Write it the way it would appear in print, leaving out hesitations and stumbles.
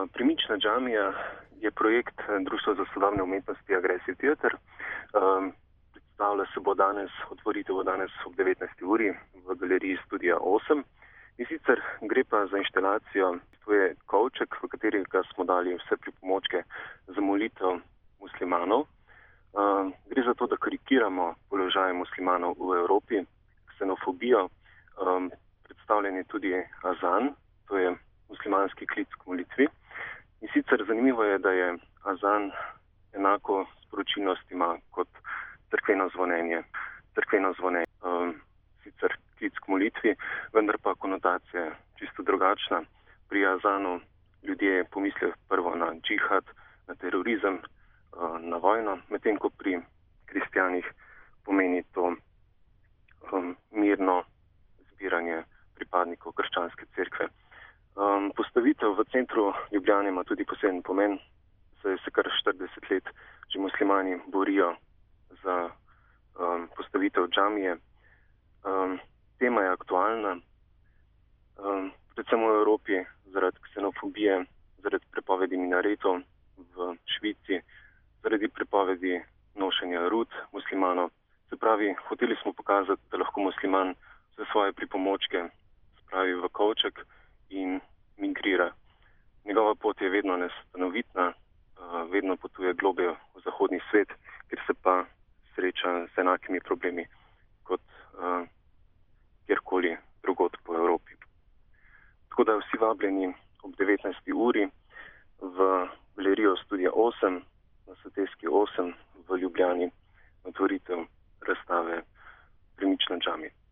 Premična džamija je projekt Društva za sodobne umetnosti Aggressive Theatre. Predstavlja se bo danes, otvoritev bo danes ob 19. uri v galeriji Studia 8. In sicer gre pa za inštalacijo, to je kovček, v katerega smo dali vse pripomočke za molitev muslimanov. Gre za to, da karikiramo položaj muslimanov v Evropi, ksenofobijo. Predstavljen je tudi azan, to je muslimanski klic k molitvi. In sicer zanimivo je, da je azan enako sporočilnost ima kot cerkveno zvonjenje. Sicer klic k molitvi, vendar pa konotacija je čisto drugačna. Pri azanu ljudje pomislijo prvo na džihad, na terorizem, na vojno, medtem ko pri kristjanih pomeni to mirno zbiranje pripadnikov krščanske cerkve. Postavitev v centru Ljubljane ima tudi poseben pomen, saj se kar 40 let že muslimani borijo za postavitev džamije. Tema je aktualna, predvsem v Evropi, zaradi ksenofobije, zaradi prepovedi minaretov v Švici, zaradi prepovedi nošenja rut muslimanov. Se pravi, hoteli smo pokazati, da lahko musliman vse svoje pripomočke spravi v kovček in migrira. Njegova pot je vedno nestanovitna, vedno potuje globlje v zahodni svet, kjer se pa sreča z enakimi problemi kot kjerkoli drugod po Evropi. Tako da vsi vabljeni ob 19. uri v galerijo Studia 8 na Soteski 8 v Ljubljani, otvoritev razstave Premična džamija.